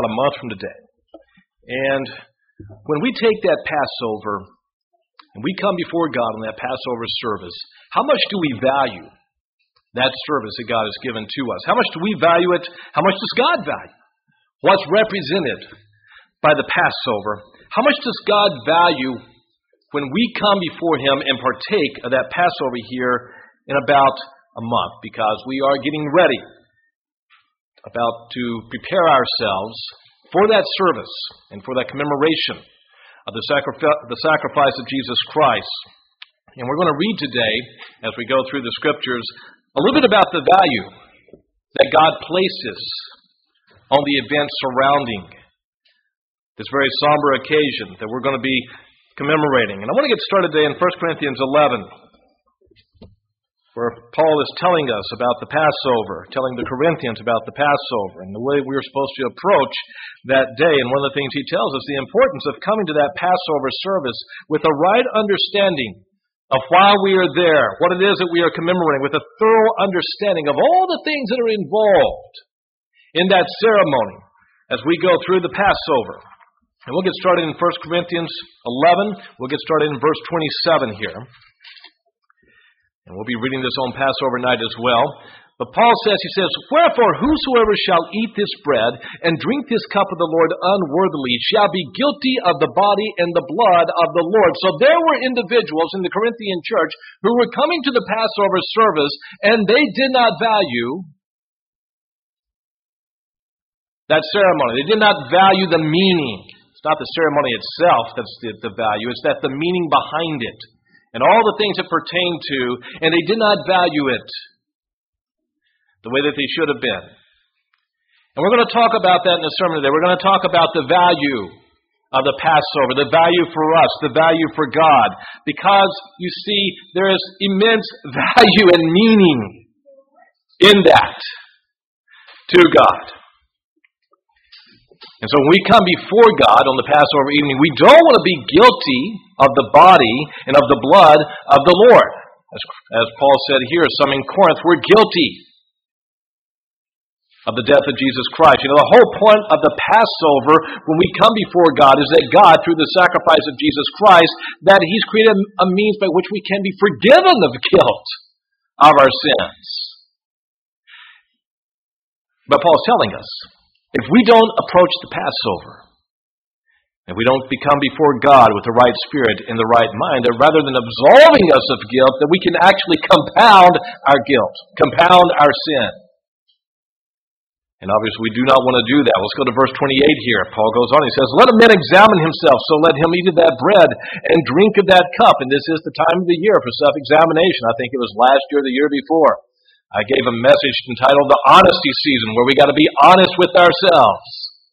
about a month from today. And when we take that Passover and we come before God on that Passover service, how much do we value that service that God has given to us? How much do we value it? How much does God value what's represented by the Passover? How much does God value when we come before Him and partake of that Passover here in about a month? Because we are getting ready, about to prepare ourselves for that service and for that commemoration of the sacrifice of Jesus Christ. And we're going to read today, as we go through the Scriptures, a little bit about the value that God places on the events surrounding this very somber occasion that we're going to be commemorating. And I want to get started today in 1 Corinthians 11, where Paul is telling us about the Passover, telling the Corinthians about the Passover and the way we are supposed to approach that day. And one of the things he tells us, the importance of coming to that Passover service with a right understanding of why we are there, what it is that we are commemorating, with a thorough understanding of all the things that are involved in that ceremony as we go through the Passover. And we'll get started in 1 Corinthians 11. We'll get started in verse 27 here. And we'll be reading this on Passover night as well. But Paul says, "Wherefore whosoever shall eat this bread and drink this cup of the Lord unworthily shall be guilty of the body and the blood of the Lord." So there were individuals in the Corinthian church who were coming to the Passover service, and they did not value that ceremony. They did not value the meaning. It's not the ceremony itself that's the value. It's that the meaning behind it and all the things it pertained to, and they did not value it the way that they should have been. And we're going to talk about that in the sermon today. We're going to talk about the value of the Passover, the value for us, the value for God. Because, you see, there is immense value and meaning in that to God. And so when we come before God on the Passover evening, we don't want to be guilty of the body and of the blood of the Lord. As Paul said here, some in Corinth were guilty of the death of Jesus Christ. You know, the whole point of the Passover, when we come before God, is that God, through the sacrifice of Jesus Christ, that He's created a means by which we can be forgiven of the guilt of our sins. But Paul's telling us, if we don't approach the Passover, and we don't come before God with the right spirit and the right mind, that rather than absolving us of guilt, that we can actually compound our guilt, compound our sin. And obviously we do not want to do that. Let's go to verse 28 here. Paul goes on, he says, "Let a man examine himself, so let him eat of that bread and drink of that cup." And this is the time of the year for self-examination. I think it was last year or the year before. I gave a message entitled The Honesty Season, where we got to be honest with ourselves.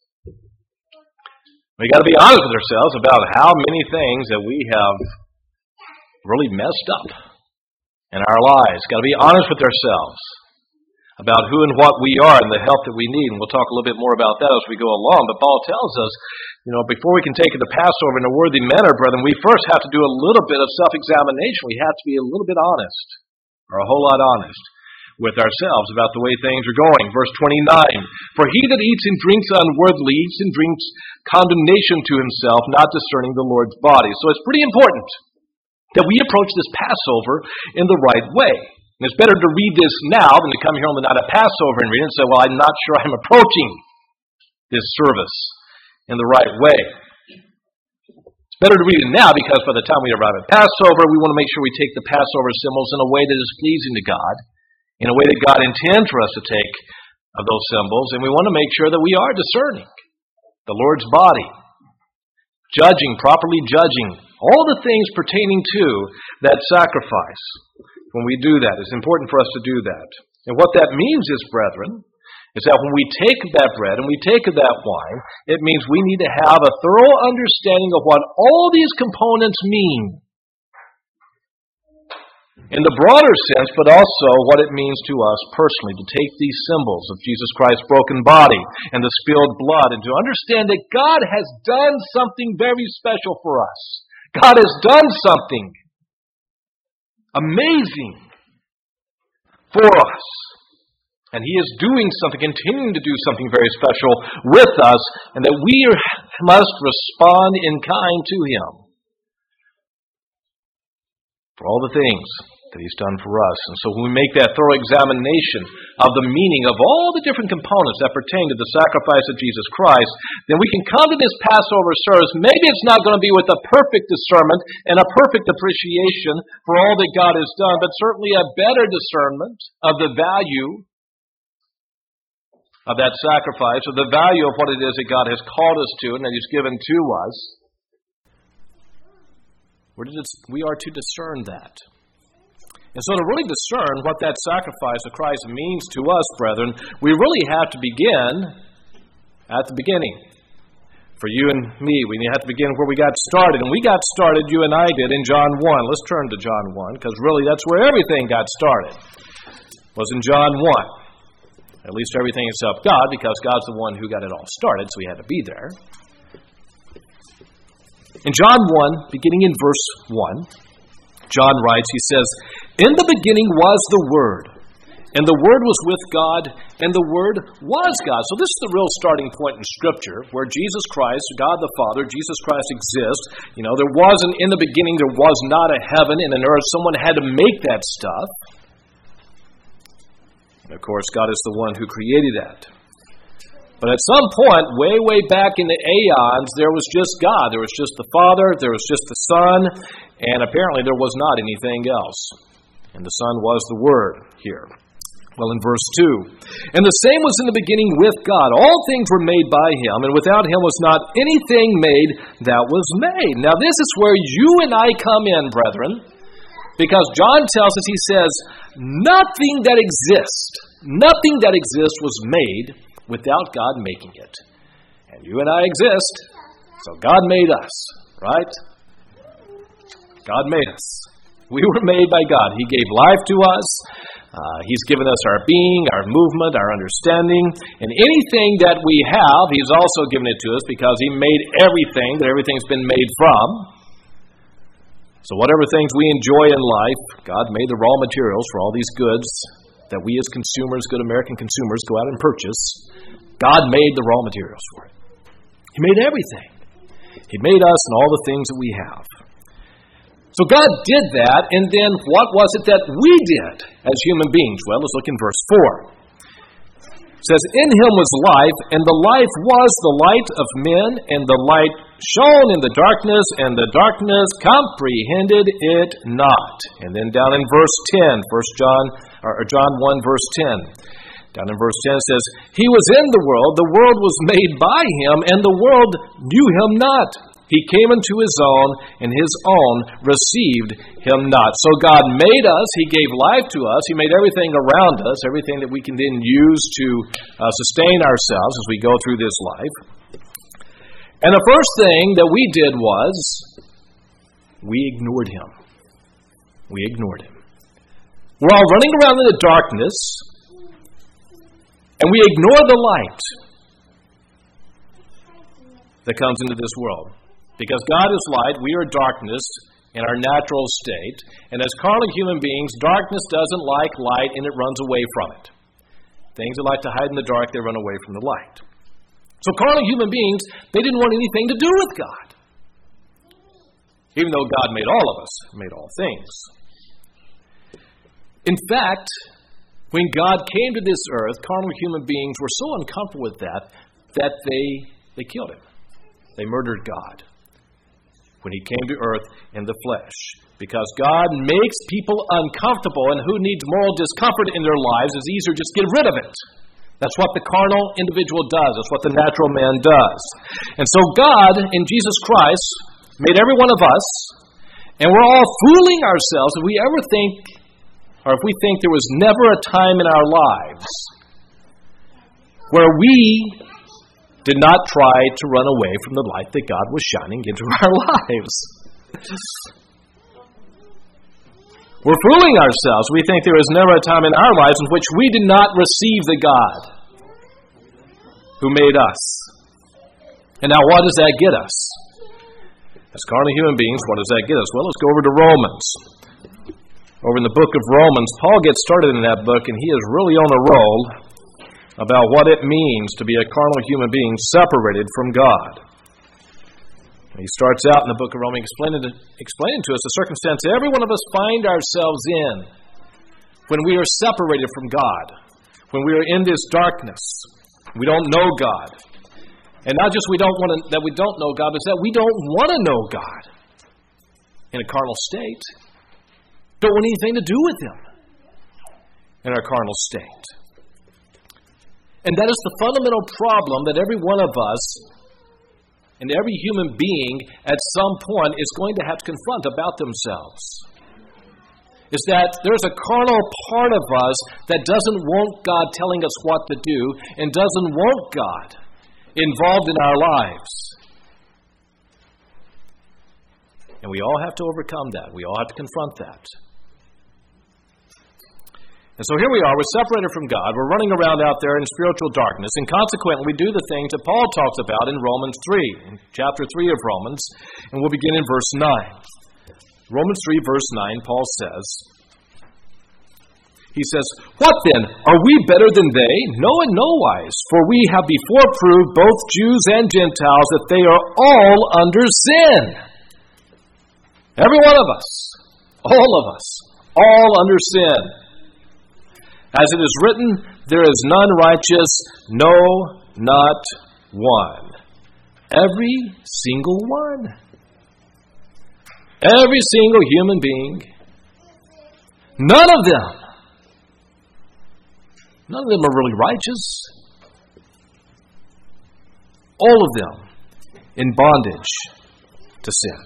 We got to be honest with ourselves about how many things that we have really messed up in our lives. Got to be honest with ourselves about who and what we are and the help that we need. And we'll talk a little bit more about that as we go along. But Paul tells us, you know, before we can take the Passover in a worthy manner, brethren, we first have to do a little bit of self-examination. We have to be a little bit honest, or a whole lot honest, with ourselves about the way things are going. Verse 29, "For he that eats and drinks unworthily eats and drinks condemnation to himself, not discerning the Lord's body." So it's pretty important that we approach this Passover in the right way. And it's better to read this now than to come here on the night of Passover and read it and say, "Well, I'm not sure I'm approaching this service in the right way." It's better to read it now, because by the time we arrive at Passover, we want to make sure we take the Passover symbols in a way that is pleasing to God, in a way that God intends for us to take of those symbols, and we want to make sure that we are discerning the Lord's body, properly judging all the things pertaining to that sacrifice. When we do that, it's important for us to do that. And what that means is, brethren, is that when we take that bread and we take that wine, it means we need to have a thorough understanding of what all these components mean in the broader sense, but also what it means to us personally to take these symbols of Jesus Christ's broken body and the spilled blood and to understand that God has done something very special for us. God has done something amazing for us. And He is doing something, continuing to do something very special with us, and that we must respond in kind to Him for all the things that He's done for us. And so when we make that thorough examination of the meaning of all the different components that pertain to the sacrifice of Jesus Christ, then we can come to this Passover service. Maybe it's not going to be with a perfect discernment and a perfect appreciation for all that God has done, but certainly a better discernment of the value of that sacrifice, or the value of what it is that God has called us to and that He's given to us. We are to discern that. And so to really discern what that sacrifice of Christ means to us, brethren, we really have to begin at the beginning. For you and me, we have to begin where we got started. And we got started, you and I did, in John 1. Let's turn to John 1, because really that's where everything got started. It was in John 1. At least everything except God, because God's the one who got it all started, so He had to be there. In John 1, beginning in verse 1, John writes, he says, "In the beginning was the Word, and the Word was with God, and the Word was God." So this is the real starting point in Scripture, where Jesus Christ, God the Father, Jesus Christ exists. You know, there wasn't, in the beginning, there was not a heaven and an earth. Someone had to make that stuff. And of course, God is the one who created that. But at some point, way back in the aeons, there was just God. There was just the Father, there was just the Son, and apparently there was not anything else. And the Son was the Word here. Well, in verse 2, "And the same was in the beginning with God. All things were made by Him, and without Him was not anything made that was made." Now this is where you and I come in, brethren, because John tells us, he says, nothing that exists was made without God making it. And you and I exist, so God made us, right? God made us. We were made by God. He gave life to us. He's given us our being, our movement, our understanding. And anything that we have, He's also given it to us because He made everything, that everything's been made from. So whatever things we enjoy in life, God made the raw materials for all these goods that we as consumers, good American consumers, go out and purchase. God made the raw materials for it. He made everything. He made us and all the things that we have. So God did that, and then what was it that we did as human beings? Well, let's look in verse 4. It says, "In Him was life, and the life was the light of men, and the light shone in the darkness, and the darkness comprehended it not." And then down in verse 10, John 1, verse 10. Down in verse 10 it says, "He was in the world was made by Him, and the world knew Him not. He came unto His own, and His own received Him not." So God made us. He gave life to us. He made everything around us, everything that we can then use to sustain ourselves as we go through this life. And the first thing that we did was we ignored Him. We ignored Him. We're all running around in the darkness, and we ignore the light that comes into this world. Because God is light, we are darkness in our natural state. And as carnal human beings, darkness doesn't like light, and it runs away from it. Things that like to hide in the dark, they run away from the light. So carnal human beings, they didn't want anything to do with God. Even though God made all of us, made all things. In fact, when God came to this earth, carnal human beings were so uncomfortable with that they killed Him. They murdered God when He came to earth in the flesh. Because God makes people uncomfortable, and who needs moral discomfort in their lives is easier just get rid of it. That's what the carnal individual does. That's what the natural man does. And so God, in Jesus Christ, made every one of us, and we're all fooling ourselves if we ever think, or if we think there was never a time in our lives where we did not try to run away from the light that God was shining into our lives. We're fooling ourselves. We think there was never a time in our lives in which we did not receive the God who made us. And now what does that get us? As carnal human beings, what does that get us? Well, let's go over to Romans. over in the book of Romans. Paul gets started in that book, and he is really on a roll about what it means to be a carnal human being separated from God. He starts out in the book of Romans explaining to us the circumstance every one of us find ourselves in when we are separated from God, when we are in this darkness. We don't know God. And not just that we don't know God, but that we don't want to know God in a carnal state. Don't want anything to do with Him in our carnal state. And that is the fundamental problem that every one of us and every human being at some point is going to have to confront about themselves. Is that there's a carnal part of us that doesn't want God telling us what to do and doesn't want God involved in our lives. And we all have to overcome that. We all have to confront that. And so here we are, we're separated from God, we're running around out there in spiritual darkness, and consequently we do the things that Paul talks about in Romans 3, in chapter 3 of Romans, and we'll begin in verse 9. Romans 3, verse 9, Paul says, "What then? Are we better than they? No, in no wise. For we have before proved, both Jews and Gentiles, that they are all under sin." Every one of us, all under sin. As it is written, there is none righteous, no, not one. Every single one. Every single human being. None of them are really righteous. All of them in bondage to sin.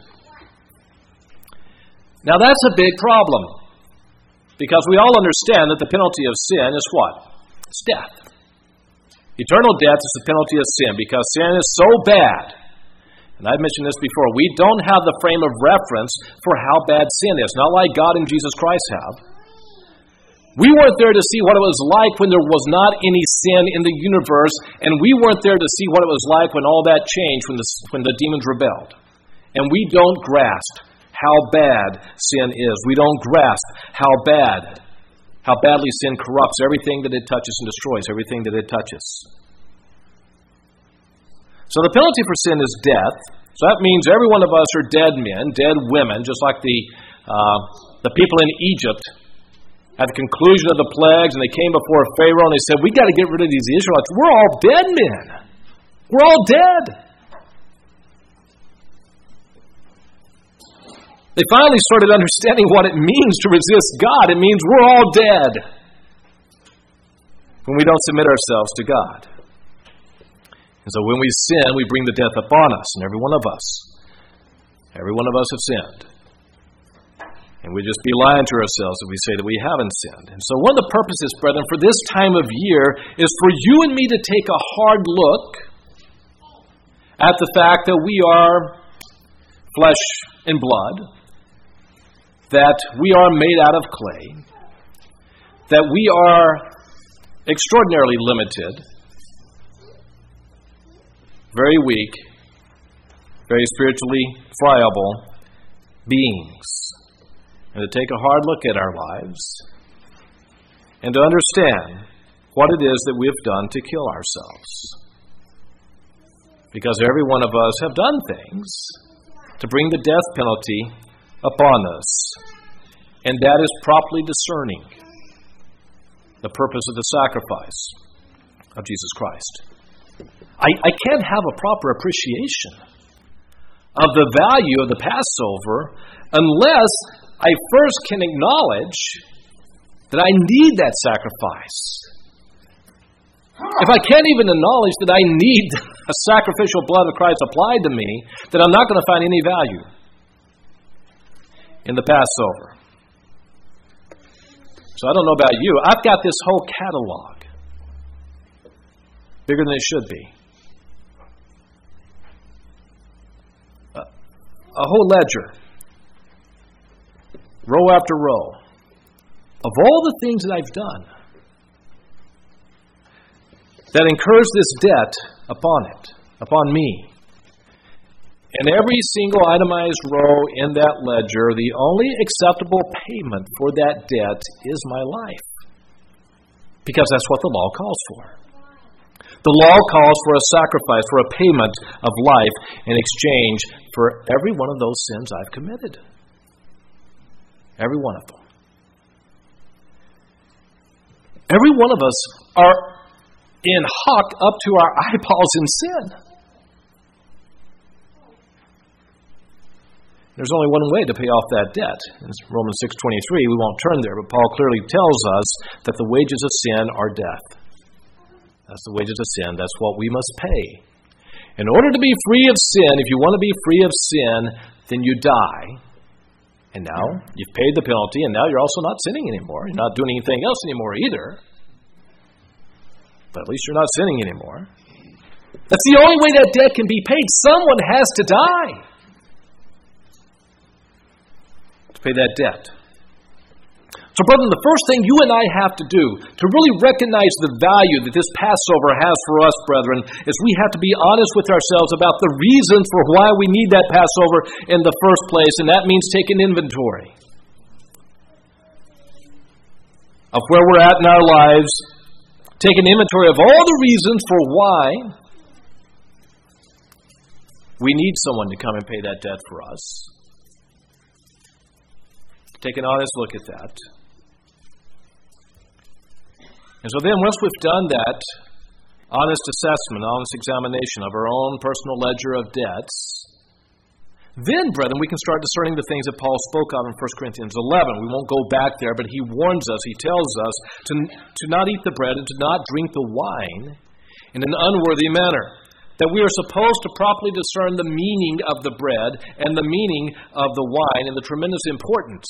Now that's a big problem. Because we all understand that the penalty of sin is what? It's death. Eternal death is the penalty of sin because sin is so bad. And I've mentioned this before. We don't have the frame of reference for how bad sin is. Not like God and Jesus Christ have. We weren't there to see what it was like when there was not any sin in the universe. And we weren't there to see what it was like when all that changed, when the demons rebelled. And we don't grasp how bad sin is. We don't grasp how badly sin corrupts everything that it touches and destroys everything that it touches. So the penalty for sin is death. So that means every one of us are dead men, dead women, just like the people in Egypt at the conclusion of the plagues, and they came before Pharaoh and they said, "We got to get rid of these Israelites. We're all dead men. We're all dead." They finally started understanding what it means to resist God. It means we're all dead when we don't submit ourselves to God. And so when we sin, we bring the death upon us, and every one of us have sinned. And we just be lying to ourselves if we say that we haven't sinned. And so one of the purposes, brethren, for this time of year is for you and me to take a hard look at the fact that we are flesh and blood, that we are made out of clay, that we are extraordinarily limited, very weak, very spiritually friable beings, and to take a hard look at our lives and to understand what it is that we have done to kill ourselves. Because every one of us have done things to bring the death penalty upon us, and that is properly discerning the purpose of the sacrifice of Jesus Christ. I can't have a proper appreciation of the value of the Passover unless I first can acknowledge that I need that sacrifice. If I can't even acknowledge that I need a sacrificial blood of Christ applied to me, then I'm not going to find any value in the Passover. So I don't know about you. I've got this whole catalog. Bigger than it should be. A whole ledger. Row after row. Of all the things that I've done that incurs this debt upon me. In every single itemized row in that ledger, the only acceptable payment for that debt is my life. Because that's what the law calls for. The law calls for a sacrifice, for a payment of life in exchange for every one of those sins I've committed. Every one of them. Every one of us are in hock up to our eyeballs in sin. There's only one way to pay off that debt. In Romans 6:23, we won't turn there, but Paul clearly tells us that the wages of sin are death. That's the wages of sin. That's what we must pay. In order to be free of sin, if you want to be free of sin, then you die. And now you've paid the penalty, and now you're also not sinning anymore. You're not doing anything else anymore either. But at least you're not sinning anymore. That's the only way that debt can be paid. Someone has to die to pay that debt. So, brethren, the first thing you and I have to do to really recognize the value that this Passover has for us, brethren, is we have to be honest with ourselves about the reasons for why we need that Passover in the first place, and that means taking inventory of where we're at in our lives, taking inventory of all the reasons for why we need someone to come and pay that debt for us. Take an honest look at that. And so then, once we've done that honest assessment, honest examination of our own personal ledger of debts, then, brethren, we can start discerning the things that Paul spoke of in 1 Corinthians 11. We won't go back there, but he warns us, he tells us to not eat the bread and to not drink the wine in an unworthy manner. That we are supposed to properly discern the meaning of the bread and the meaning of the wine and the tremendous importance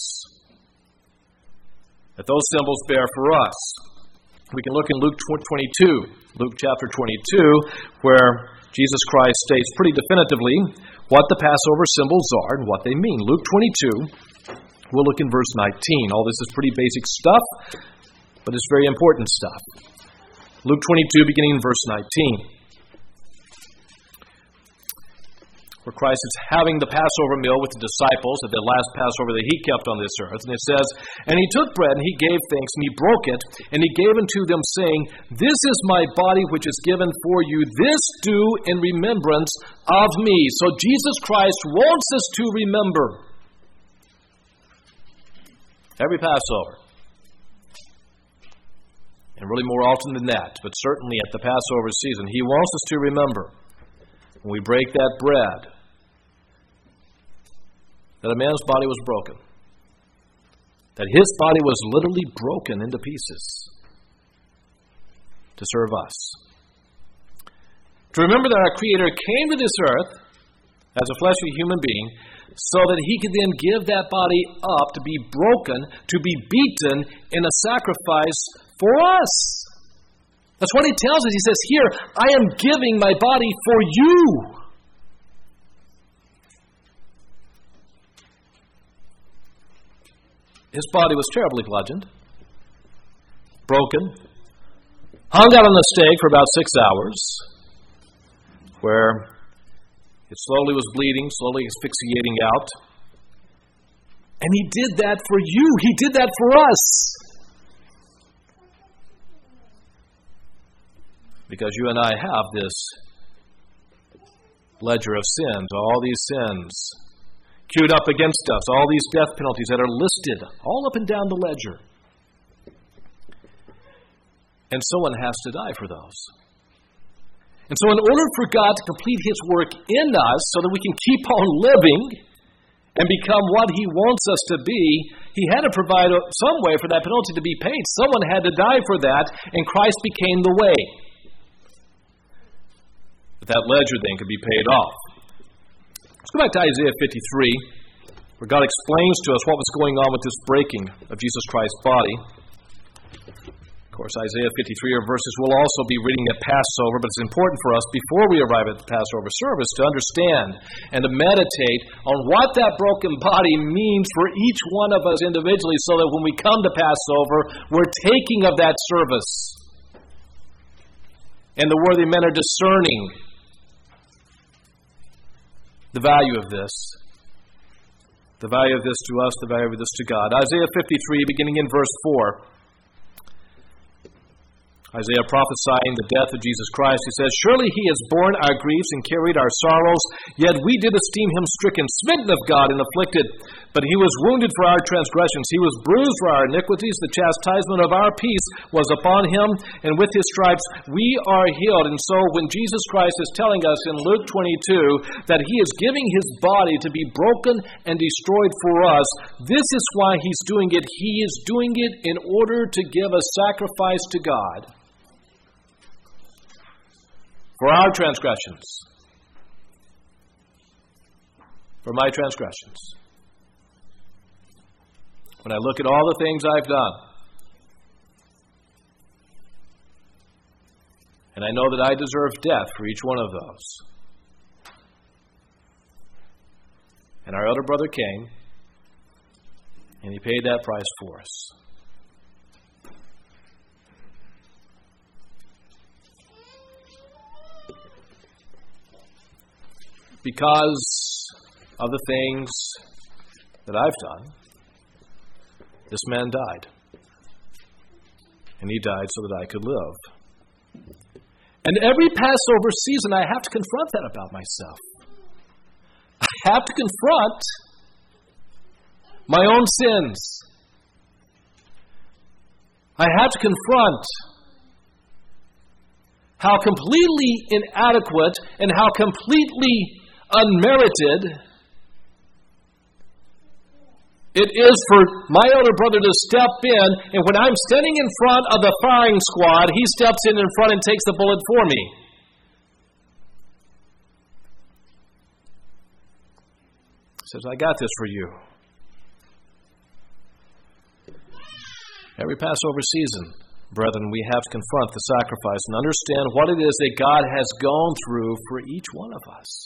that those symbols bear for us. We can look in Luke chapter 22, where Jesus Christ states pretty definitively what the Passover symbols are and what they mean. Luke 22, we'll look in verse 19. All this is pretty basic stuff, but it's very important stuff. Luke 22, beginning in verse 19. Where Christ is having the Passover meal with the disciples at the last Passover that he kept on this earth. And it says, "And he took bread, and he gave thanks, and he broke it, and he gave unto them, saying, This is my body which is given for you. This do in remembrance of me." So Jesus Christ wants us to remember every Passover. And really more often than that, but certainly at the Passover season, he wants us to remember when we break that bread, that a man's body was broken. That his body was literally broken into pieces to serve us. To remember that our Creator came to this earth as a fleshly human being so that he could then give that body up to be broken, to be beaten in a sacrifice for us. That's what he tells us. He says, "Here, I am giving my body for you." His body was terribly bludgeoned, broken, hung out on the stake for about 6 hours, where it slowly was bleeding, slowly asphyxiating out. And he did that for you. He did that for us. Because you and I have this ledger of sins, all these sins queued up against us, all these death penalties that are listed all up and down the ledger. And someone has to die for those. And so in order for God to complete his work in us so that we can keep on living and become what he wants us to be, he had to provide some way for that penalty to be paid. Someone had to die for that, and Christ became the way that ledger then could be paid off. Let's go back to Isaiah 53, where God explains to us what was going on with this breaking of Jesus Christ's body. Of course, Isaiah 53 verses we'll also be reading at Passover, but it's important for us before we arrive at the Passover service to understand and to meditate on what that broken body means for each one of us individually, so that when we come to Passover, we're taking of that service. And the worthy men are discerning The value of this. The value of this to us, the value of this to God. Isaiah 53, beginning in verse 4. Isaiah prophesying the death of Jesus Christ, he says, "Surely he has borne our griefs and carried our sorrows, yet we did esteem him stricken, smitten of God, and afflicted. But he was wounded for our transgressions, he was bruised for our iniquities, the chastisement of our peace was upon him, and with his stripes we are healed." And so when Jesus Christ is telling us in Luke 22 that he is giving his body to be broken and destroyed for us, this is why he's doing it. He is doing it in order to give a sacrifice to God for our transgressions, for my transgressions. When I look at all the things I've done, and I know that I deserve death for each one of those, and our elder brother came, and he paid that price for us. Because of the things that I've done, this man died. And he died so that I could live. And every Passover season, I have to confront that about myself. I have to confront my own sins. I have to confront how completely inadequate and how completely unmerited it is for my elder brother to step in, and when I'm standing in front of the firing squad, he steps in front and takes the bullet for me. He says, "I got this for you." Every Passover season, brethren, we have to confront the sacrifice and understand what it is that God has gone through for each one of us.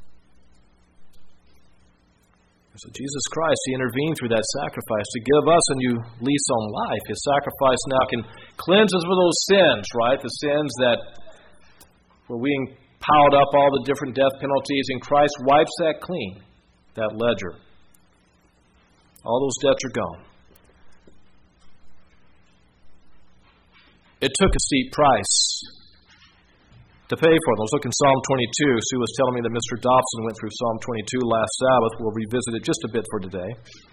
So Jesus Christ, he intervened through that sacrifice to give us a new lease on life. His sacrifice now can cleanse us of those sins, right? The sins that where we piled up all the different death penalties, and Christ wipes that clean, that ledger. All those debts are gone. It took a steep price to pay for them. Let's look in Psalm 22. Sue was telling me that Mr. Dobson went through Psalm 22 last Sabbath. We'll revisit it just a bit for today.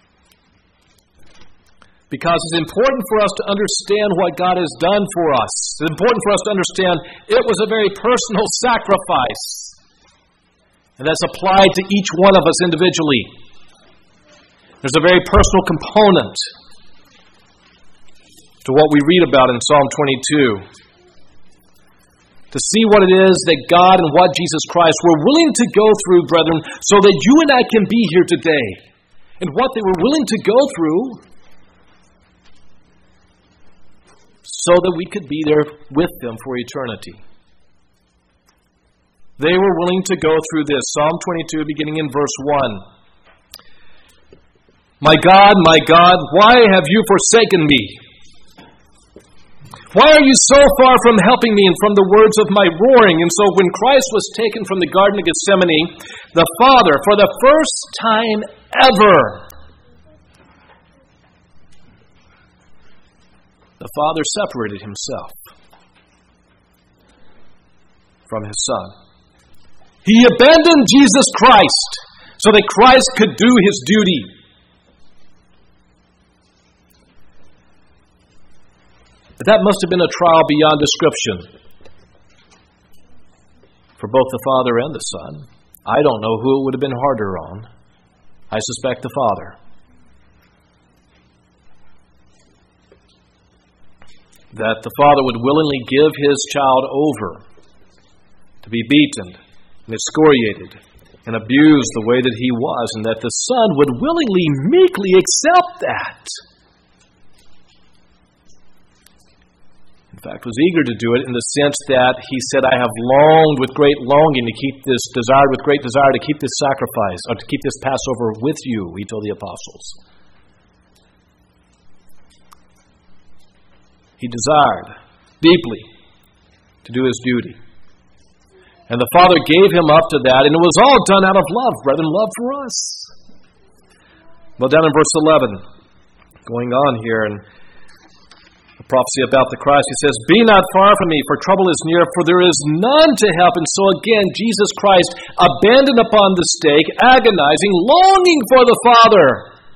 Because it's important for us to understand what God has done for us. It's important for us to understand it was a very personal sacrifice. And that's applied to each one of us individually. There's a very personal component to what we read about in Psalm 22. To see what it is that God and what Jesus Christ were willing to go through, brethren, so that you and I can be here today. And what they were willing to go through so that we could be there with them for eternity. They were willing to go through this. Psalm 22, beginning in verse 1. My God, why have you forsaken me? Why are you so far from helping me and from the words of my roaring? And so when Christ was taken from the Garden of Gethsemane, the Father, for the first time ever, the Father separated himself from his Son. He abandoned Jesus Christ so that Christ could do his duty. But that must have been a trial beyond description for both the Father and the Son. I don't know who it would have been harder on. I suspect the Father. That the Father would willingly give his child over to be beaten and excoriated and abused the way that he was, and that the Son would willingly, meekly accept that. In fact, was eager to do it in the sense that he said, I have longed with great longing to keep this, desired with great desire to keep this sacrifice, or to keep this Passover with you, he told the apostles. He desired deeply to do his duty. And the Father gave him up to that, and it was all done out of love, brethren, love for us. Well, down in verse 11, going on here, and the prophecy about the Christ, he says, "Be not far from me, for trouble is near, for there is none to help." And so again, Jesus Christ, abandoned upon the stake, agonizing, longing for the Father.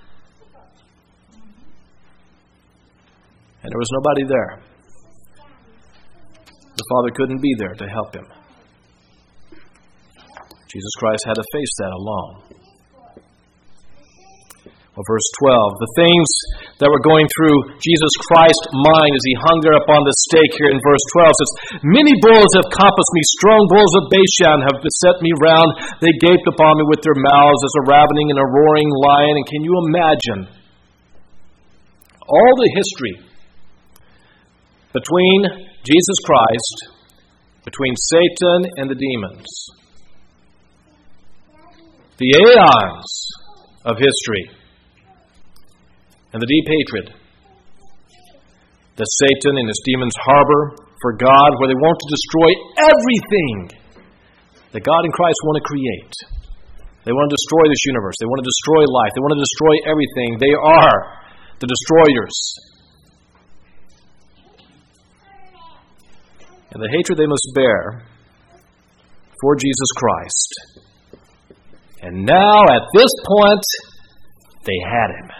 And there was nobody there. The Father couldn't be there to help him. Jesus Christ had to face that alone. Well, verse 12, the things that were going through Jesus Christ's mind as he hung there upon the stake here in verse 12 says, "Many bulls have compassed me, strong bulls of Bashan have beset me round. They gaped upon me with their mouths as a ravening and a roaring lion." And can you imagine all the history between Jesus Christ, between Satan and the demons? The aeons of history. And the deep hatred that Satan and his demons harbor for God, where they want to destroy everything that God and Christ want to create. They want to destroy this universe. They want to destroy life. They want to destroy everything. They are the destroyers. And the hatred they must bear for Jesus Christ. And now, at this point, they had him.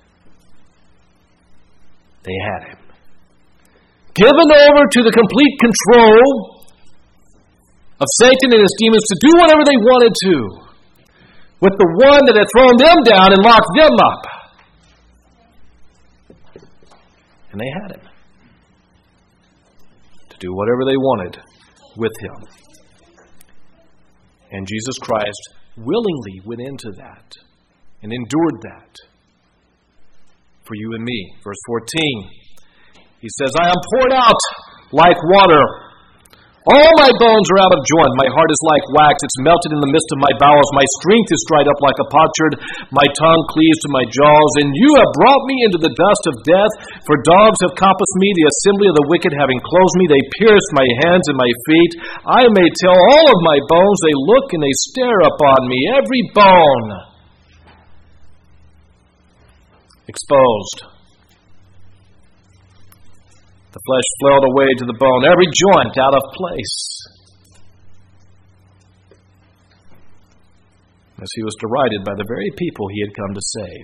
They had him. Given over to the complete control of Satan and his demons to do whatever they wanted to, with the one that had thrown them down and locked them up. And they had him. To do whatever they wanted with him. And Jesus Christ willingly went into that and endured that for you and me. Verse 14, he says, "I am poured out like water. All my bones are out of joint. My heart is like wax. It's melted in the midst of my bowels. My strength is dried up like a potsherd. My tongue cleaves to my jaws. And you have brought me into the dust of death. For dogs have compassed me, the assembly of the wicked having closed me. They pierced my hands and my feet. I may tell all of my bones. They look and they stare upon me. Every bone exposed. The flesh flowed away to the bone, every joint out of place. As he was derided by the very people he had come to save.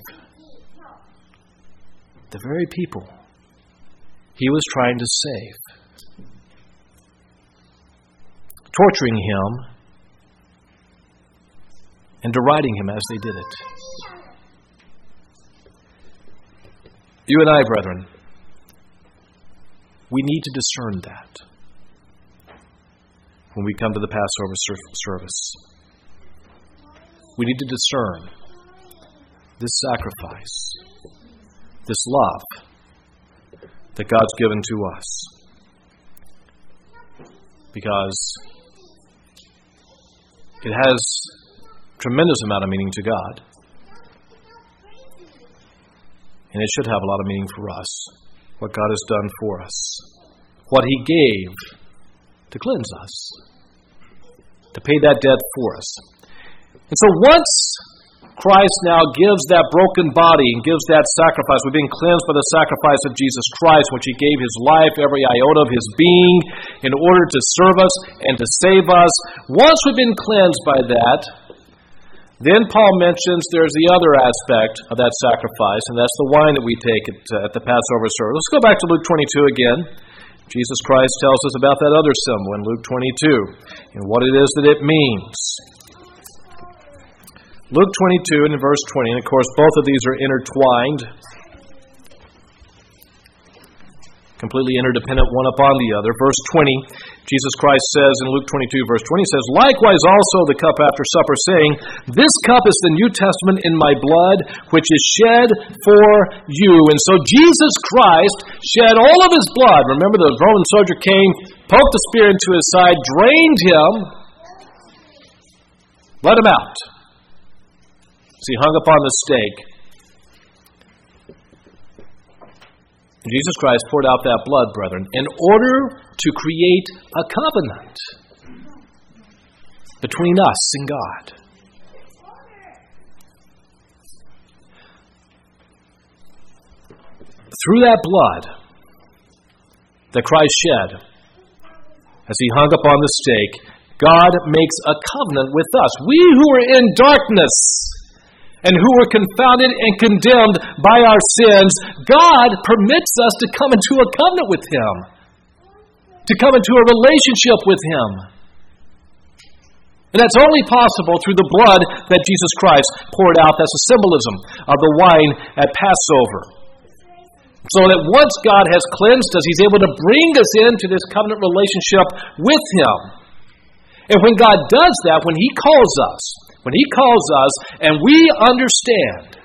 The very people he was trying to save. Torturing him and deriding him as they did it. You and I, brethren, we need to discern that when we come to the Passover service. We need to discern this sacrifice, this love that God's given to us. Because it has a tremendous amount of meaning to God. And it should have a lot of meaning for us, what God has done for us, what he gave to cleanse us, to pay that debt for us. And so once Christ now gives that broken body and gives that sacrifice, we've been cleansed by the sacrifice of Jesus Christ, which he gave his life, every iota of his being, in order to serve us and to save us. Once we've been cleansed by that, then Paul mentions there's the other aspect of that sacrifice, and that's the wine that we take at the Passover service. Let's go back to Luke 22 again. Jesus Christ tells us about that other symbol in Luke 22 and what it is that it means. Luke 22 and in verse 20, and of course both of these are intertwined, completely interdependent one upon the other. Verse 20, Jesus Christ says in Luke 22, verse 20, says, "Likewise also the cup after supper, saying, This cup is the New Testament in my blood, which is shed for you." And so Jesus Christ shed all of his blood. Remember, the Roman soldier came, poked the spear into his side, drained him, let him out. So he hung upon the stake. Jesus Christ poured out that blood, brethren, in order to create a covenant. between us and God. Through that blood that Christ shed as he hung upon the stake, God makes a covenant with us. We who are in darkness and who were confounded and condemned by our sins, God permits us to come into a covenant with him, to come into a relationship with him. And that's only possible through the blood that Jesus Christ poured out. That's a symbolism of the wine at Passover. So that once God has cleansed us, he's able to bring us into this covenant relationship with him. And when God does that, when he calls us, and we understand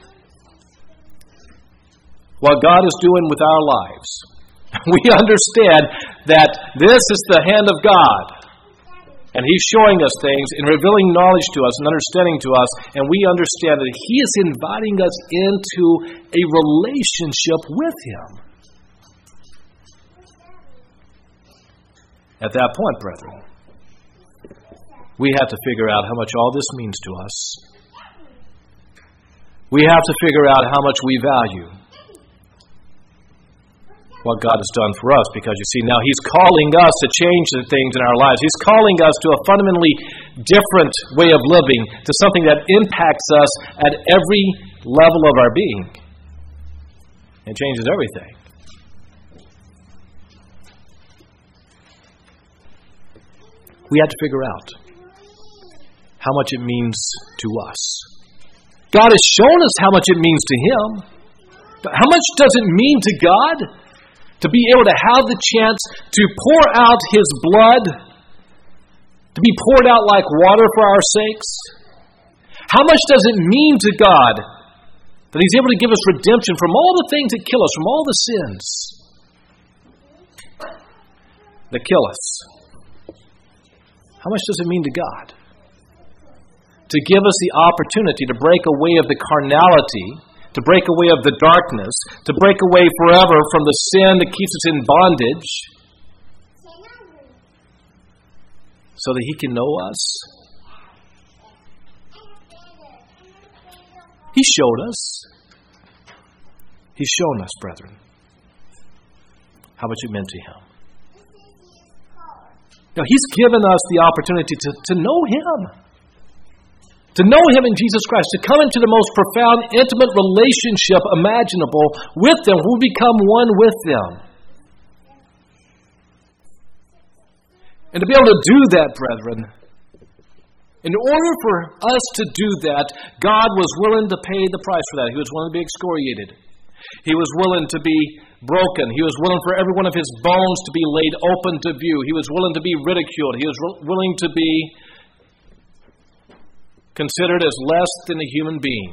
what God is doing with our lives, we understand that this is the hand of God. And he's showing us things and revealing knowledge to us and understanding to us, and we understand that he is inviting us into a relationship with him. At that point, brethren, we have to figure out how much all this means to us. We have to figure out how much we value what God has done for us, because you see, now he's calling us to change the things in our lives. He's calling us to a fundamentally different way of living, to something that impacts us at every level of our being. It changes everything. We have to figure out how much it means to us. God has shown us how much it means to him. But how much does it mean to God to be able to have the chance to pour out his blood, to be poured out like water for our sakes? How much does it mean to God that he's able to give us redemption from all the things that kill us, from all the sins that kill us? How much does it mean to God to give us the opportunity to break away of the carnality, to break away of the darkness, to break away forever from the sin that keeps us in bondage, so that he can know us? He showed us. He's shown us, brethren, how much it meant to him. Now, he's given us the opportunity to know him. To know him in Jesus Christ, to come into the most profound, intimate relationship imaginable with them, who become one with them. And to be able to do that, brethren, in order for us to do that, God was willing to pay the price for that. He was willing to be excoriated. He was willing to be broken. He was willing for every one of his bones to be laid open to view. He was willing to be ridiculed. He was willing to be considered as less than a human being.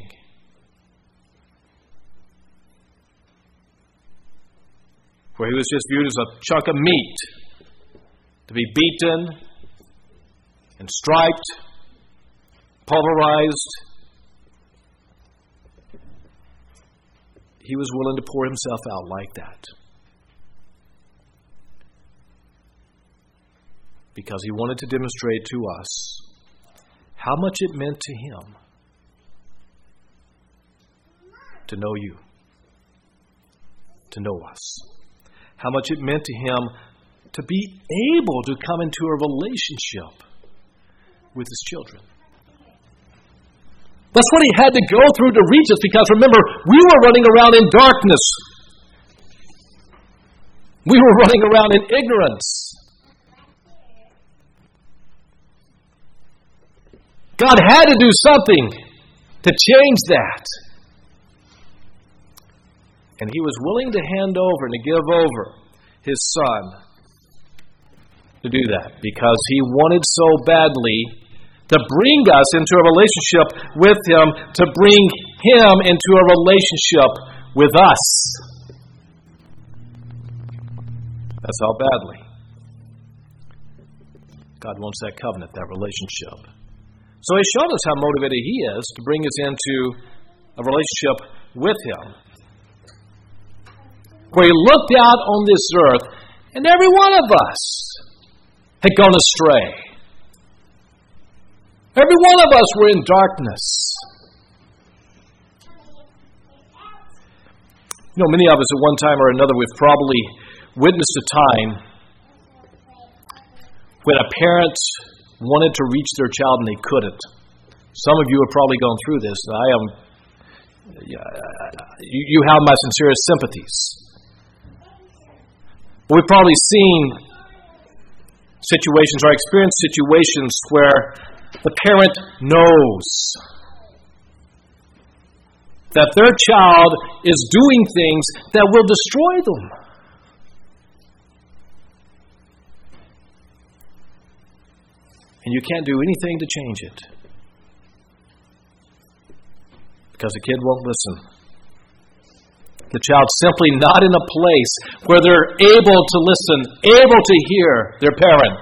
Where he was just viewed as a chunk of meat to be beaten and striped, pulverized. He was willing to pour himself out like that, because he wanted to demonstrate to us how much it meant to him to know you, to know us. How much it meant to him to be able to come into a relationship with his children. That's what he had to go through to reach us, because remember, we were running around in darkness. We were running around in ignorance. God had to do something to change that. And he was willing to hand over and to give over his son to do that, because he wanted so badly to bring us into a relationship with him, to bring him into a relationship with us. That's how badly God wants that covenant, that relationship. So he's shown us how motivated he is to bring us into a relationship with him, where he looked out on this earth, and every one of us had gone astray. Every one of us were in darkness. You know, many of us at one time or another, we've probably witnessed a time when a parent wanted to reach their child and they couldn't. Some of you have probably gone through this. You have my sincerest sympathies. We've probably seen situations or experienced situations where the parent knows that their child is doing things that will destroy them. And you can't do anything to change it. Because the kid won't listen. The child's simply not in a place where they're able to listen, able to hear their parent.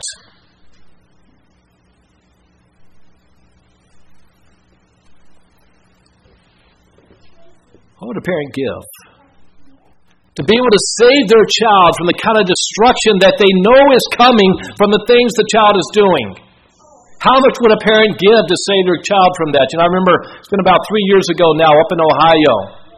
What would a parent give to be able to save their child from the kind of destruction that they know is coming from the things the child is doing? How much would a parent give to save their child from that? You know, I remember it's been about 3 years ago now up in Ohio.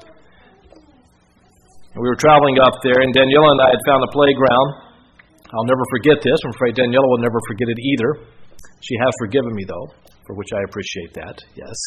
We were traveling up there, and Daniela and I had found a playground. I'll never forget this. I'm afraid Daniela will never forget it either. She has forgiven me, though, for which I appreciate that. Yes.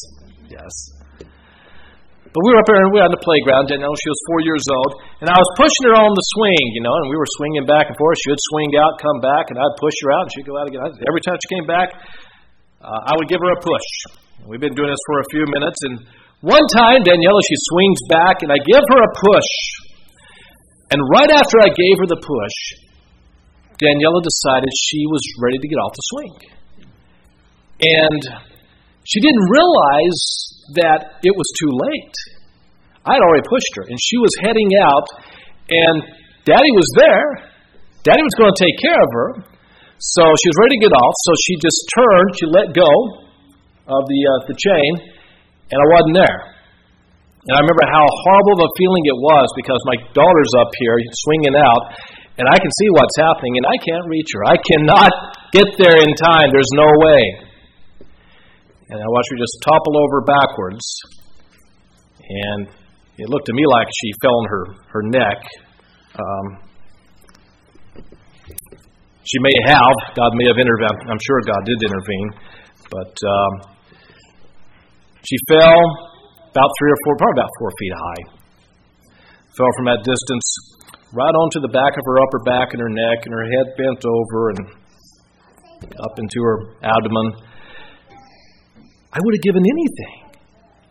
But we were up there, and we were on the playground. Daniela, she was 4 years old, and I was pushing her on the swing, and we were swinging back and forth. She would swing out, come back, and I'd push her out, and she'd go out again. Every time she came back, I would give her a push. We've been doing this for a few minutes, and one time, Daniela, she swings back, and I give her a push. And right after I gave her the push, Daniela decided she was ready to get off the swing. And she didn't realize that it was too late. I had already pushed her, and she was heading out, and Daddy was there. Daddy was going to take care of her. So she was ready to get off, so she just turned, she let go of the chain, and I wasn't there. And I remember how horrible of a feeling it was because my daughter's up here swinging out, and I can see what's happening, and I can't reach her. I cannot get there in time. There's no way. And I watched her just topple over backwards, and it looked to me like she fell on her neck. She may have. God may have intervened. I'm sure God did intervene. But she fell about 3 or 4, probably about 4 feet high. Fell from that distance right onto the back of her upper back and her neck, and her head bent over and up into her abdomen. I would have given anything.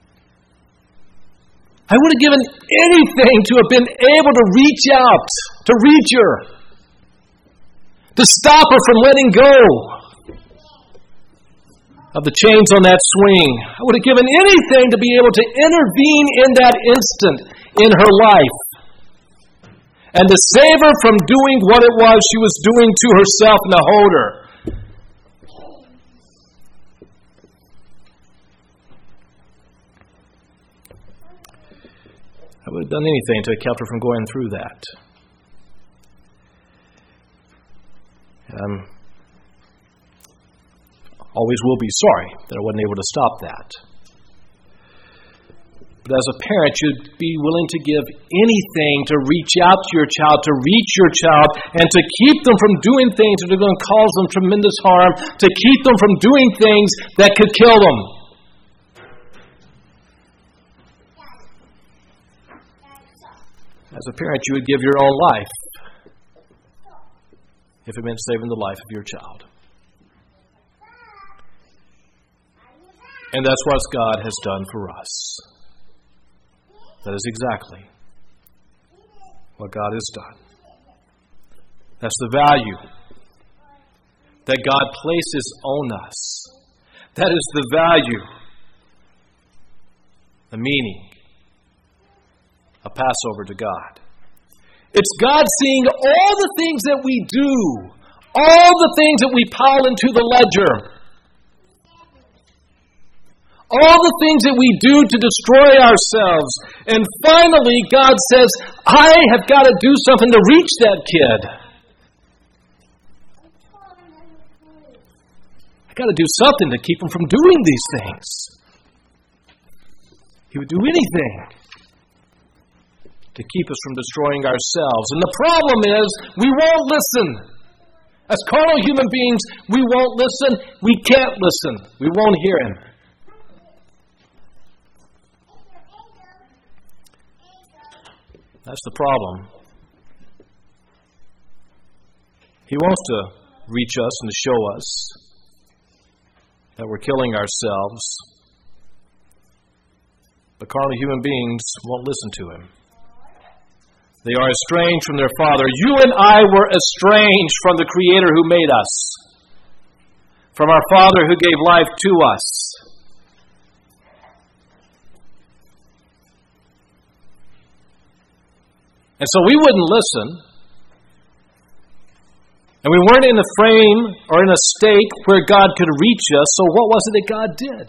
I would have given anything to have been able to reach out, to reach her, to stop her from letting go of the chains on that swing. I would have given anything to be able to intervene in that instant in her life and to save her from doing what it was she was doing to herself and to hold her. I would have done anything to have kept her from going through that. Always will be sorry that I wasn't able to stop that. But as a parent, you'd be willing to give anything to reach out to your child, to reach your child, and to keep them from doing things that are going to cause them tremendous harm, to keep them from doing things that could kill them. As a parent, you would give your own life if it meant saving the life of your child. And that's what God has done for us. That is exactly what God has done. That's the value that God places on us. That is the value, the meaning of Passover to God. It's God seeing all the things that we do, all the things that we pile into the ledger, all the things that we do to destroy ourselves. And finally, God says, I have got to do something to reach that kid. I got to do something to keep him from doing these things. He would do anything to keep us from destroying ourselves. And the problem is, we won't listen. As carnal human beings, we won't listen. We can't listen. We won't hear him. That's the problem. He wants to reach us and to show us that we're killing ourselves. But carnal human beings won't listen to him. They are estranged from their Father. You and I were estranged from the Creator who made us, from our Father who gave life to us. And so we wouldn't listen. And we weren't in a frame or in a state where God could reach us. So what was it that God did?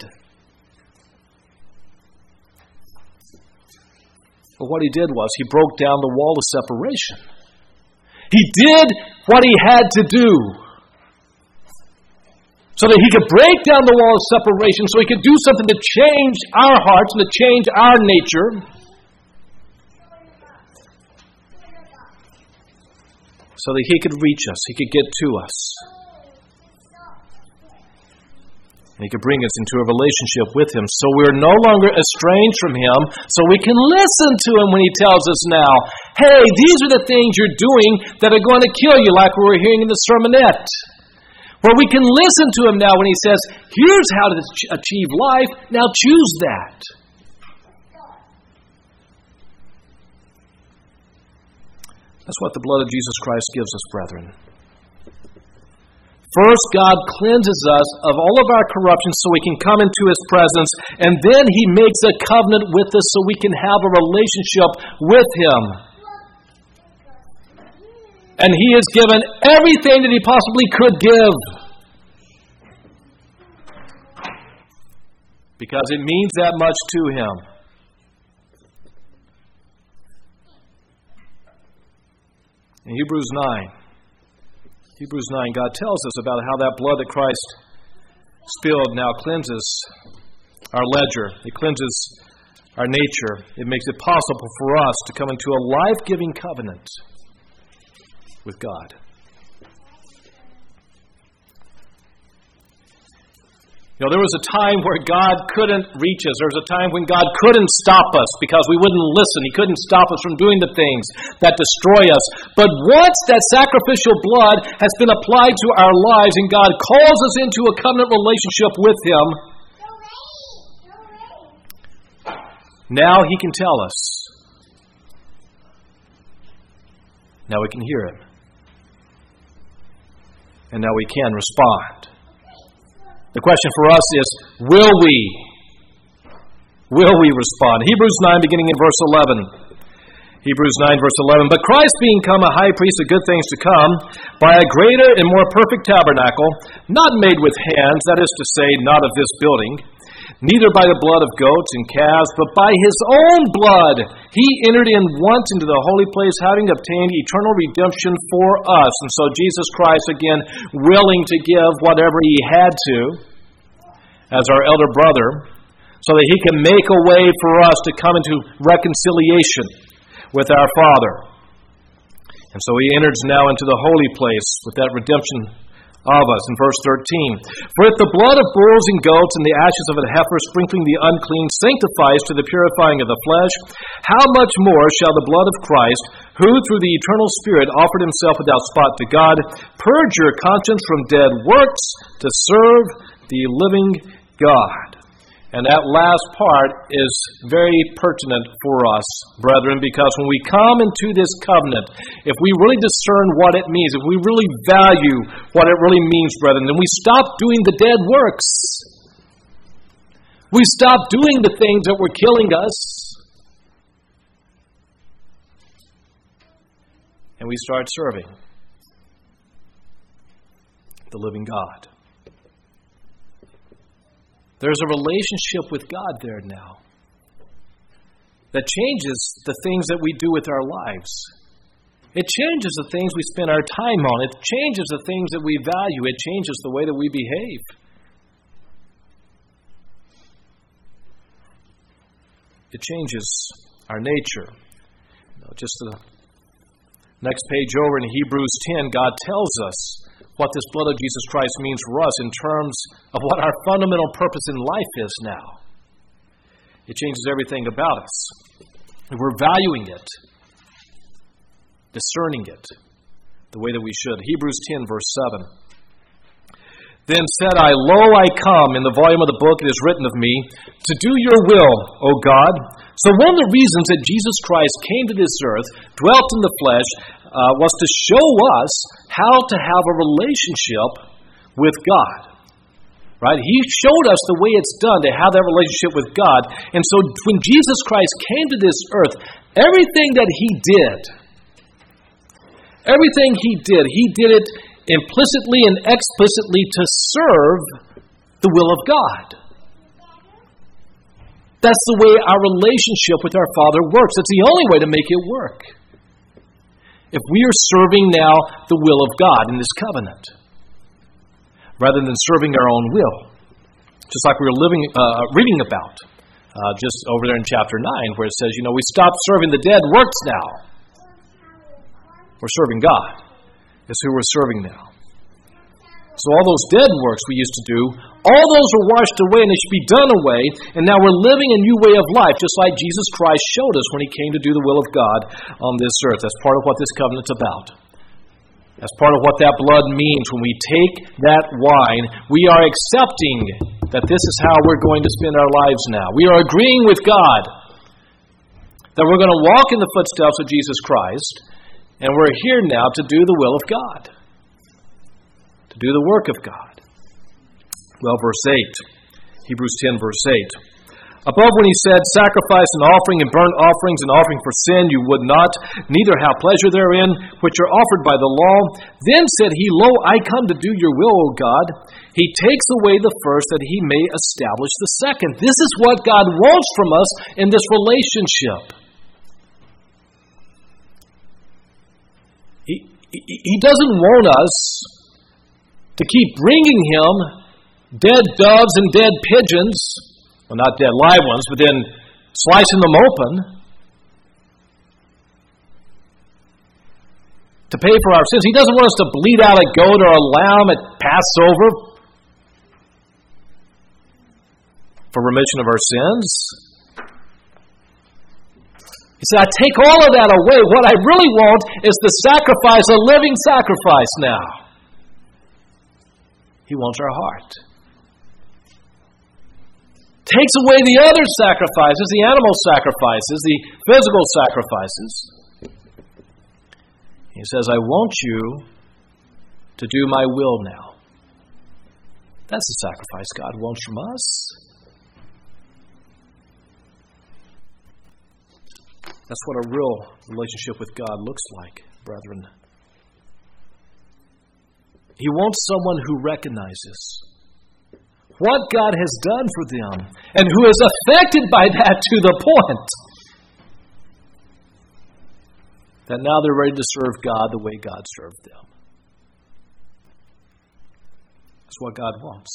Well, what he did was he broke down the wall of separation. He did what he had to do so that he could break down the wall of separation, so he could do something to change our hearts and to change our nature, so that he could reach us, he could get to us. And he could bring us into a relationship with him, so we're no longer estranged from him, so we can listen to him when he tells us now, hey, these are the things you're doing that are going to kill you, like we were hearing in the sermonette. Where we can listen to him now when he says, here's how to achieve life, now choose that. That's what the blood of Jesus Christ gives us, brethren. First, God cleanses us of all of our corruption so we can come into his presence, and then he makes a covenant with us so we can have a relationship with him. And he has given everything that he possibly could give, because it means that much to him. In Hebrews 9, God tells us about how that blood that Christ spilled now cleanses our ledger. It cleanses our nature. It makes it possible for us to come into a life-giving covenant with God. You know, there was a time where God couldn't reach us. There was a time when God couldn't stop us because we wouldn't listen. He couldn't stop us from doing the things that destroy us. But once that sacrificial blood has been applied to our lives and God calls us into a covenant relationship with him, now he can tell us. Now we can hear him. And now we can respond. The question for us is, will we? Will we respond? Hebrews 9, beginning in verse 11. Hebrews 9, verse 11. But Christ being come a high priest of good things to come, by a greater and more perfect tabernacle, not made with hands, that is to say, not of this building, neither by the blood of goats and calves, but by his own blood, he entered in once into the holy place, having obtained eternal redemption for us. And so Jesus Christ, again, willing to give whatever he had to, as our elder brother, so that he can make a way for us to come into reconciliation with our Father. And so he enters now into the holy place with that redemption of us. In verse 13, for if the blood of bulls and goats and the ashes of a heifer sprinkling the unclean sanctifies to the purifying of the flesh, how much more shall the blood of Christ, who through the eternal Spirit offered himself without spot to God, purge your conscience from dead works to serve the living God? And that last part is very pertinent for us, brethren, because when we come into this covenant, if we really discern what it means, if we really value what it really means, brethren, then we stop doing the dead works. We stop doing the things that were killing us. And we start serving the living God. There's a relationship with God there now that changes the things that we do with our lives. It changes the things we spend our time on. It changes the things that we value. It changes the way that we behave. It changes our nature. Just the next page over in Hebrews 10, God tells us what this blood of Jesus Christ means for us in terms of what our fundamental purpose in life is now. It changes everything about us. We're valuing it, discerning it, the way that we should. Hebrews 10, verse 7. Then said I, Lo, I come, in the volume of the book it is written of me, to do your will, O God. So one of the reasons that Jesus Christ came to this earth, dwelt in the flesh, was to show us how to have a relationship with God. Right? He showed us the way it's done to have that relationship with God. And so when Jesus Christ came to this earth, everything that He did it implicitly and explicitly to serve the will of God. That's the way our relationship with our Father works. It's the only way to make it work. If we are serving now the will of God in this covenant, rather than serving our own will, just like we were reading about just over there in chapter 9, where it says, we stopped serving the dead works now. We're serving God. That's who we're serving now. So all those dead works we used to do, all those were washed away and they should be done away, and now we're living a new way of life, just like Jesus Christ showed us when He came to do the will of God on this earth. That's part of what this covenant's about. That's part of what that blood means. When we take that wine, we are accepting that this is how we're going to spend our lives now. We are agreeing with God that we're going to walk in the footsteps of Jesus Christ, and we're here now to do the will of God, to do the work of God. Well, verse 8, Hebrews 10, verse 8. Above when He said, Sacrifice and offering and burnt offerings and offering for sin you would not, neither have pleasure therein, which are offered by the law. Then said He, Lo, I come to do your will, O God. He takes away the first that He may establish the second. This is what God wants from us in this relationship. He doesn't want us to keep bringing Him dead doves and dead pigeons, well, not dead live ones, but then slicing them open to pay for our sins. He doesn't want us to bleed out a goat or a lamb at Passover for remission of our sins. He said, I take all of that away. What I really want is the sacrifice, a living sacrifice now. He wants our heart. Takes away the other sacrifices, the animal sacrifices, the physical sacrifices. He says, I want you to do my will now. That's the sacrifice God wants from us. That's what a real relationship with God looks like, brethren. He wants someone who recognizes what God has done for them and who is affected by that to the point that now they're ready to serve God the way God served them. That's what God wants.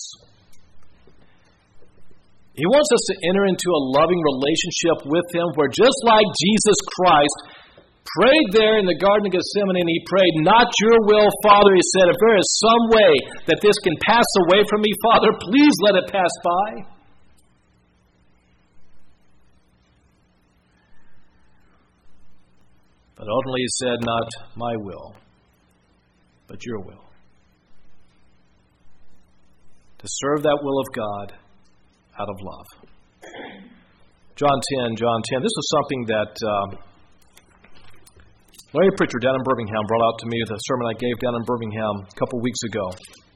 He wants us to enter into a loving relationship with Him where just like Jesus Christ prayed there in the Garden of Gethsemane, and He prayed, not your will, Father, He said, if there is some way that this can pass away from me, Father, please let it pass by. But ultimately He said, not my will, but your will. To serve that will of God out of love. John 10. This was something that Larry Pritchard down in Birmingham brought out to me the sermon I gave down in Birmingham a couple weeks ago.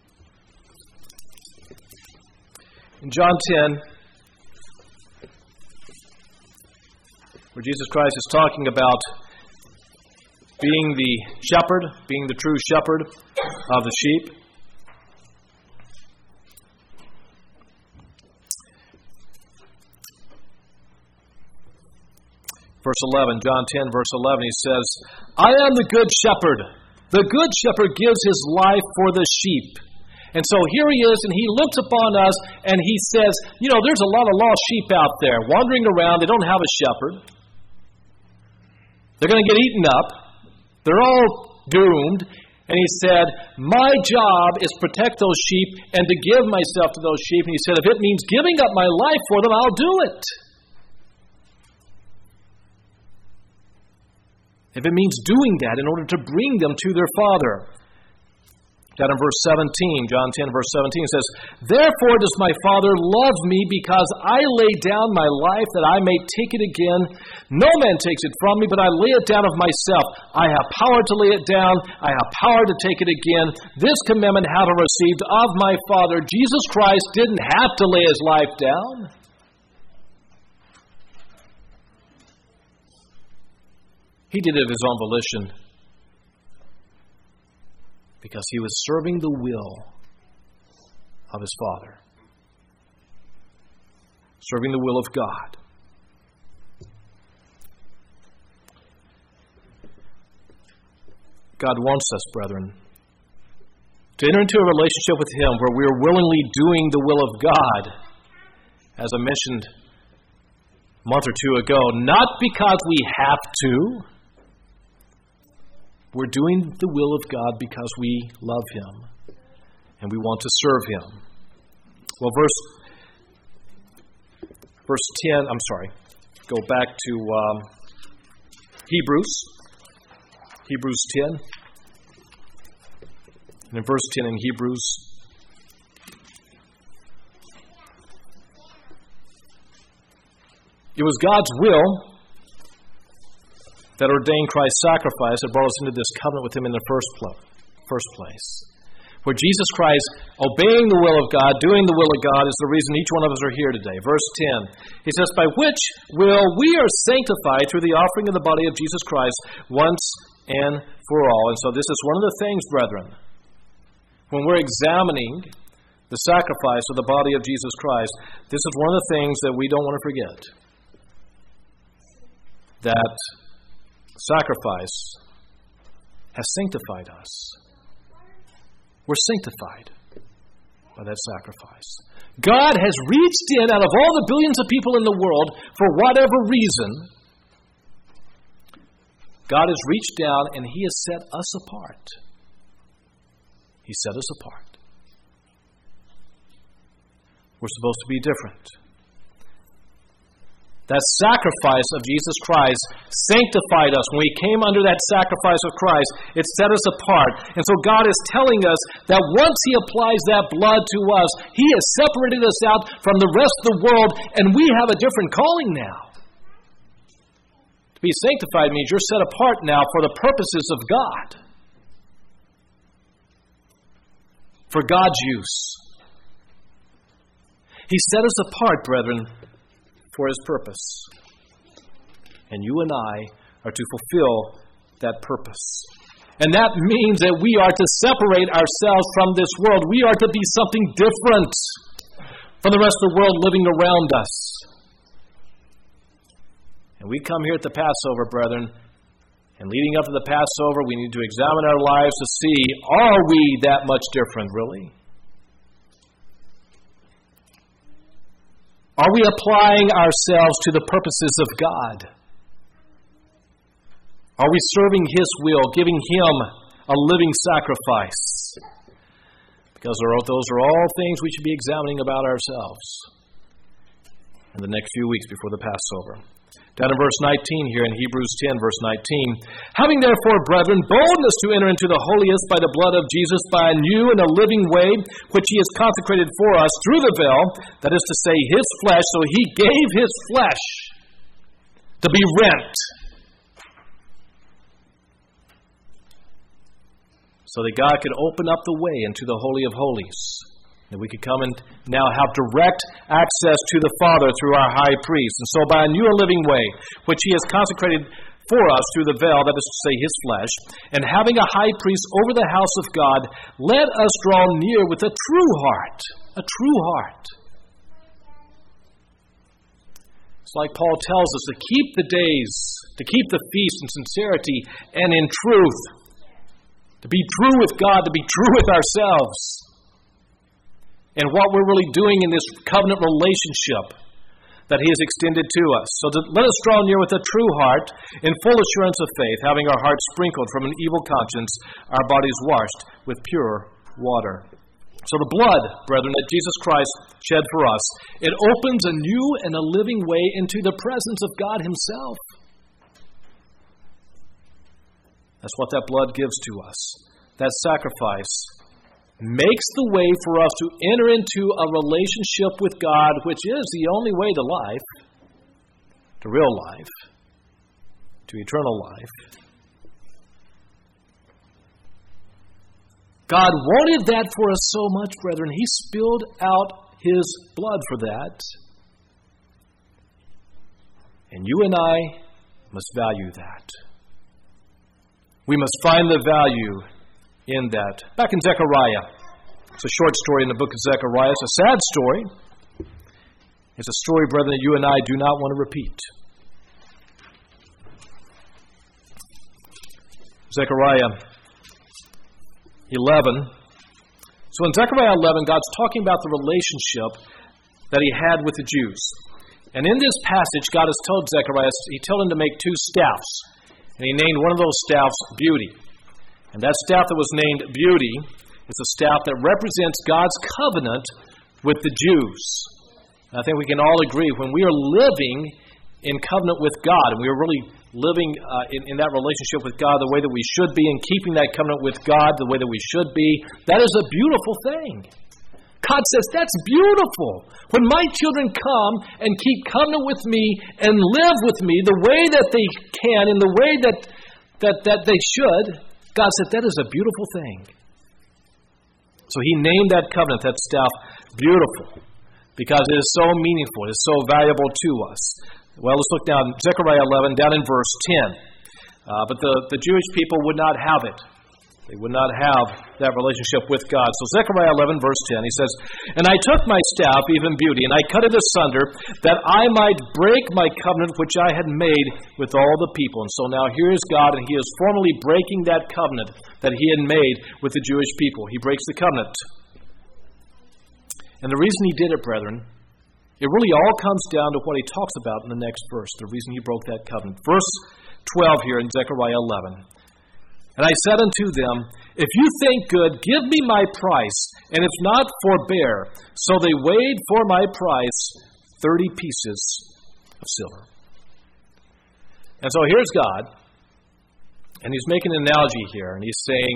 In John 10, where Jesus Christ is talking about being the shepherd, being the true shepherd of the sheep. Verse 11, John 10, verse 11, He says, I am the good shepherd. The good shepherd gives his life for the sheep. And so here he is, and he looks upon us, and he says, there's a lot of lost sheep out there wandering around. They don't have a shepherd. They're going to get eaten up. They're all doomed. And he said, my job is protect those sheep and to give myself to those sheep. And he said, if it means giving up my life for them, I'll do it. If it means doing that in order to bring them to their Father. Down in verse 17, John 10, verse 17 says, therefore does my Father love me, because I lay down my life that I may take it again. No man takes it from me, but I lay it down of myself. I have power to lay it down. I have power to take it again. This commandment have I received of my Father. Jesus Christ didn't have to lay his life down. He did it of his own volition, because he was serving the will of his Father. Serving the will of God. God wants us, brethren, to enter into a relationship with him where we are willingly doing the will of God, as I mentioned a month or two ago, not because we have to. We're doing the will of God because we love him and we want to serve him. Well, verse 10, go back to Hebrews 10. And in verse 10 in Hebrews, it was God's will that ordained Christ's sacrifice that brought us into this covenant with him in the first place. Where Jesus Christ, obeying the will of God, doing the will of God, is the reason each one of us are here today. Verse 10, he says, by which will we are sanctified through the offering of the body of Jesus Christ once and for all. And so this is one of the things, brethren, when we're examining the sacrifice of the body of Jesus Christ, this is one of the things that we don't want to forget. That sacrifice has sanctified us. We're sanctified by that sacrifice. God has reached in out of all the billions of people in the world, for whatever reason, God has reached down and he has set us apart. He set us apart. We're supposed to be different. That sacrifice of Jesus Christ sanctified us. When we came under that sacrifice of Christ, it set us apart. And so God is telling us that once he applies that blood to us, he has separated us out from the rest of the world, and we have a different calling now. To be sanctified means you're set apart now for the purposes of God. For God's use. He set us apart, brethren, for his purpose. And you and I are to fulfill that purpose. And that means that we are to separate ourselves from this world. We are to be something different from the rest of the world living around us. And we come here at the Passover, brethren, and leading up to the Passover, we need to examine our lives to see, are we that much different, really? Are we applying ourselves to the purposes of God? Are we serving his will, giving him a living sacrifice? Because those are all things we should be examining about ourselves in the next few weeks before the Passover. Down in verse 19 here in Hebrews 10, verse 19. Having therefore, brethren, boldness to enter into the holiest by the blood of Jesus, by a new and a living way, which he has consecrated for us through the veil, that is to say, his flesh. So he gave his flesh to be rent, so that God could open up the way into the Holy of Holies. That we could come and now have direct access to the Father through our high priest. And so by a new and living way, which he has consecrated for us through the veil, that is to say his flesh, and having a high priest over the house of God, let us draw near with a true heart. A true heart. It's like Paul tells us to keep the days, to keep the feast in sincerity and in truth. To be true with God, to be true with ourselves. and what we're really doing in this covenant relationship that He has extended to us. So let us draw near with a true heart, in full assurance of faith, having our hearts sprinkled from an evil conscience, our bodies washed with pure water. So the blood, brethren, that Jesus Christ shed for us, it opens a new and a living way into the presence of God Himself. That's what that blood gives to us. That sacrifice makes the way for us to enter into a relationship with God, which is the only way to life, to real life, to eternal life. God wanted that for us so much, brethren. He spilled out His blood for that. And you and I must value that. We must find the value in that. Back in Zechariah, it's a short story in the book of Zechariah. It's a sad story. It's a story, brethren, that you and I do not want to repeat. Zechariah 11. So in Zechariah 11, God's talking about the relationship that He had with the Jews. And in this passage, God has told Zechariah, He told him to make 2 staffs. And He named one of those staffs Beauty. And that staff that was named Beauty is a staff that represents God's covenant with the Jews. And I think we can all agree, when we are living in covenant with God, and we are really living in that relationship with God the way that we should be, and keeping that covenant with God the way that we should be, that is a beautiful thing. God says, that's beautiful. When my children come and keep covenant with me and live with me the way that they can, in the way that they should, God said, that is a beautiful thing. So He named that covenant, that staff, beautiful, because it is so meaningful, it is so valuable to us. Well, let's look down, Zechariah 11, down in verse 10. But the Jewish people would not have it. They would not have that relationship with God. So Zechariah 11, verse 10, he says, "And I took my staff, even Beauty, and I cut it asunder, that I might break my covenant which I had made with all the people." And so now here is God, and He is formally breaking that covenant that He had made with the Jewish people. He breaks the covenant. And the reason He did it, brethren, it really all comes down to what He talks about in the next verse, the reason He broke that covenant. Verse 12 here in Zechariah 11. "And I said unto them, If you think good, give me my price, and if not, forbear. So they weighed for my price 30 pieces of silver." And so here's God, and He's making an analogy here, and He's saying,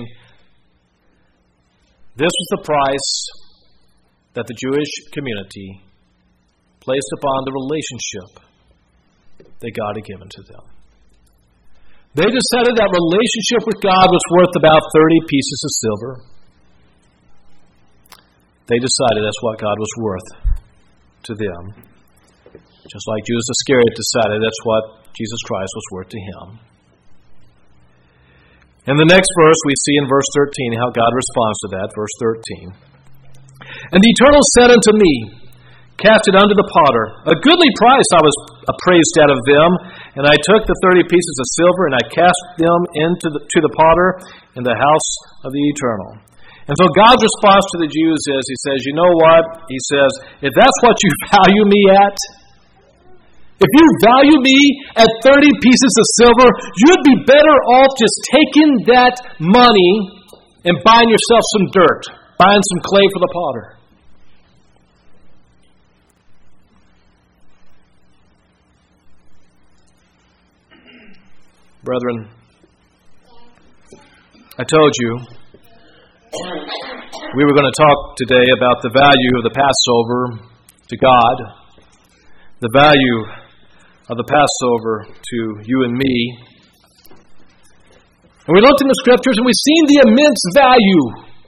this was the price that the Jewish community placed upon the relationship that God had given to them. They decided that relationship with God was worth about 30 pieces of silver. They decided that's what God was worth to them. Just like Judas Iscariot decided that's what Jesus Christ was worth to him. In the next verse, we see in verse 13 how God responds to that. Verse 13. "And the Eternal said unto me, Cast it unto the potter. A goodly price I was appraised out of them. And I took the 30 pieces of silver, and I cast them to the potter in the house of the Eternal." And so God's response to the Jews is, He says, you know what? He says, if that's what you value me at, if you value me at 30 pieces of silver, you'd be better off just taking that money and buying yourself some dirt, buying some clay for the potter. Brethren, I told you we were going to talk today about the value of the Passover to God, the value of the Passover to you and me. And we looked in the Scriptures and we've seen the immense value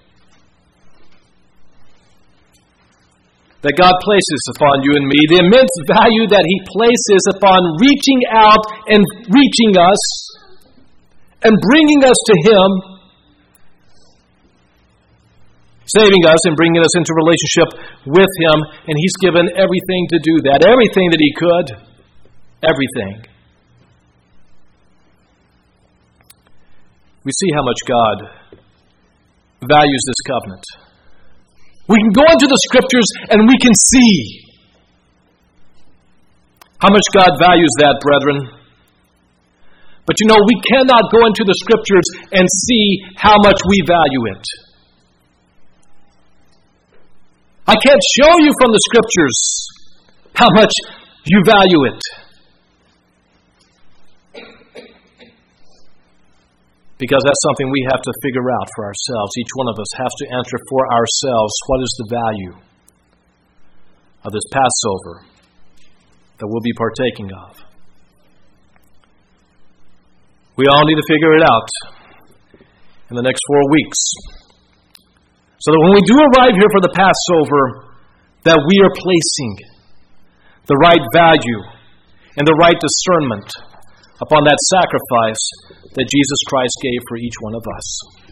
that God places upon you and me, the immense value that He places upon reaching out and reaching us and bringing us to Him, saving us and bringing us into relationship with Him, and He's given everything to do that, everything that He could, everything. We see how much God values this covenant. We can go into the Scriptures and we can see how much God values that, brethren. But we cannot go into the Scriptures and see how much we value it. I can't show you from the Scriptures how much you value it. Because that's something we have to figure out for ourselves. Each one of us has to answer for ourselves, what is the value of this Passover that we'll be partaking of. We all need to figure it out in the next 4 weeks. So that when we do arrive here for the Passover, that we are placing the right value and the right discernment upon that sacrifice that Jesus Christ gave for each one of us.